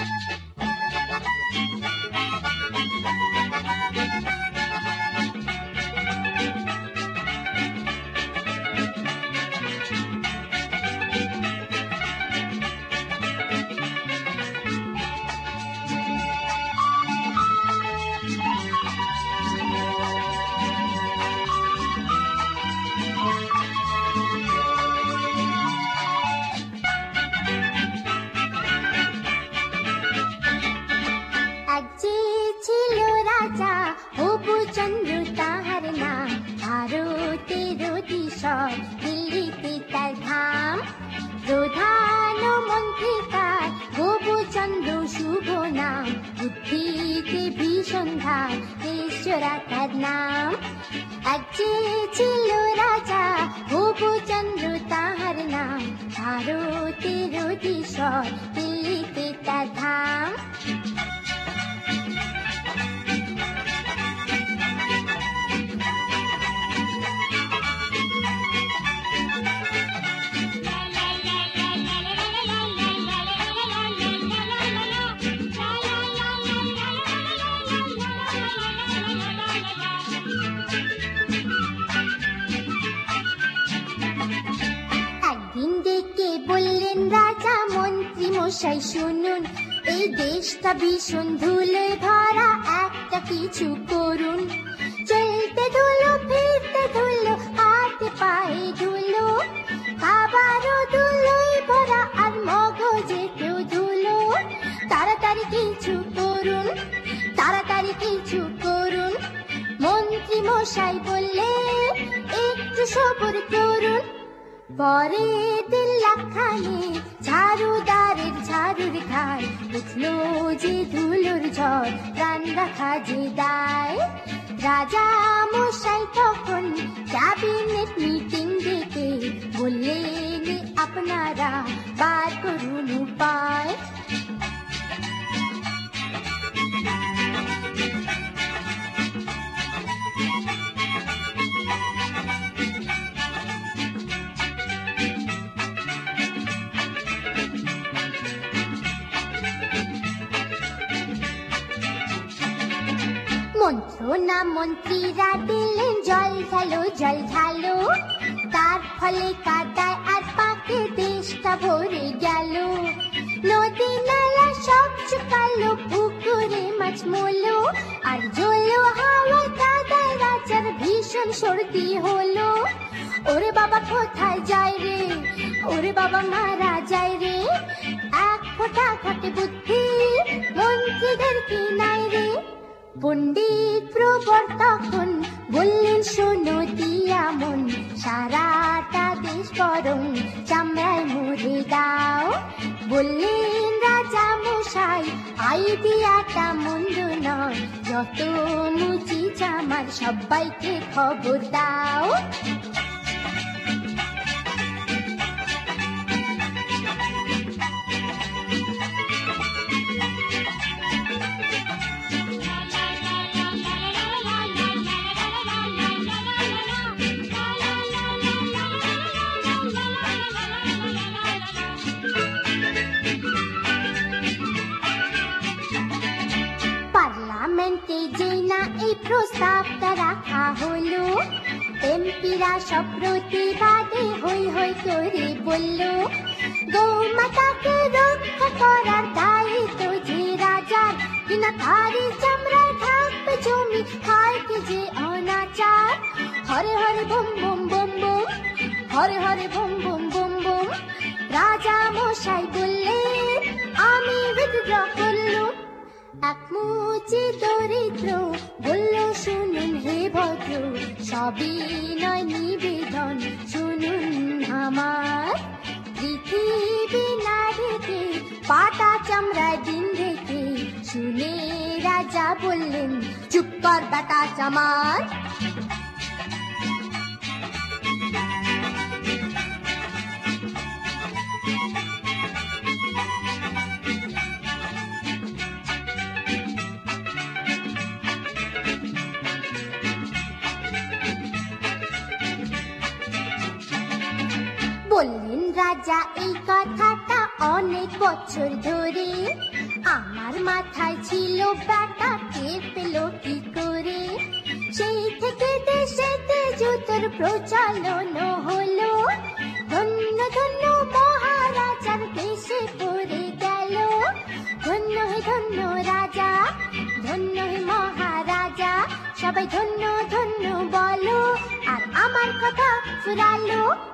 ভীষণ ধুলোয় ভরা একটা কিছু করুন। চলতে ধুলো, ফিরতে ধুলো, হাতে পায়ে ধুলো, খাবারও ধুলোয় ভরা আর মগজেতেও ধুলো। তাড়াতাড়ি কিছু করুন, তাড়াতাড়ি কিছু করুন। মন্ত্রী মশাই বললেন একটু সবুর করুন। পরে 3 লাখখানে ঝাড়ুদারের ঝাড়ুর ঘাড় উঠলো যে ধুলোর ঝড়, প্রাণ রাখা যে দায়। রাজা মশাই তখন ক্যাবিনেট মিটিং ডেকে বললেন আপনারা বার করুন উপায়। মন্ত্রণা মন্ত্রীরা দিলেন জল ঢালো, জল ঢালো। তার ফলে কাদায় আর পাকে দেশটা ভরে গেল। নদী নালা সব শুকালো, পুকুরে মাছ মলো আর জলো হাওয়ায় কাদায় রাজার ভীষণ সর্দি হলো। ওরে বাবা কোথায় যায় রে, ওরে বাবা মারা যায় রে। এক ফোঁটা ঘটে বুদ্ধি মন্ত্রীদের কি নাই রে। পণ্ডিত প্রবর তখন বললেন শোনো দিয়া মন, সারাটা দেশ বরং চামড়ায় মুড়ে দাও। বললেন রাজা মশাই আইডিয়াটা মন্দ নয়, যত মুচি চামার সবাইকে খবর দাও। পার্লামেন্টে যেই না এই প্রস্তাবটা রাখা হলো, এমপিরা সব প্রতিবাদে হই হই করে বলল গৌমাতাকে রক্ষা করার দায়িত্ব যে রাজার, কিনা তারই চামড়ায় থাকবে জমি, খায় কি যে অনাচার। হরে হরে বম বম বম বম, হরে হরে বম বম বম বম। রাজা মশাই বললেন আমি উইথড্র করলুম। এক মুচি দরিদ্র বলল শুনুন হে ভদ্র, সবই নয় নিবেদন শুনুন আমার। পৃথিবী না রেখে পাতা চামড়ায় দিন রেখে, শুনে রাজা বললেন চুপ কর বেটা চামার। বললেন রাজা এই কথাটা অনেক বছর ধরে, আমার মাথায় ছিল ব্যাটা, টের পেল কি করে? সেই থেকে দেশেতে জুতোর প্রচলন হলো। ধন্য ধন্য মহারাজার দেশে পড়ে গেল। ধন্য হে ধন্য রাজা, ধন্য হে মহারাজা, সবাই ধন্য ধন্য বলো, আর আমার কথা ফুরালো।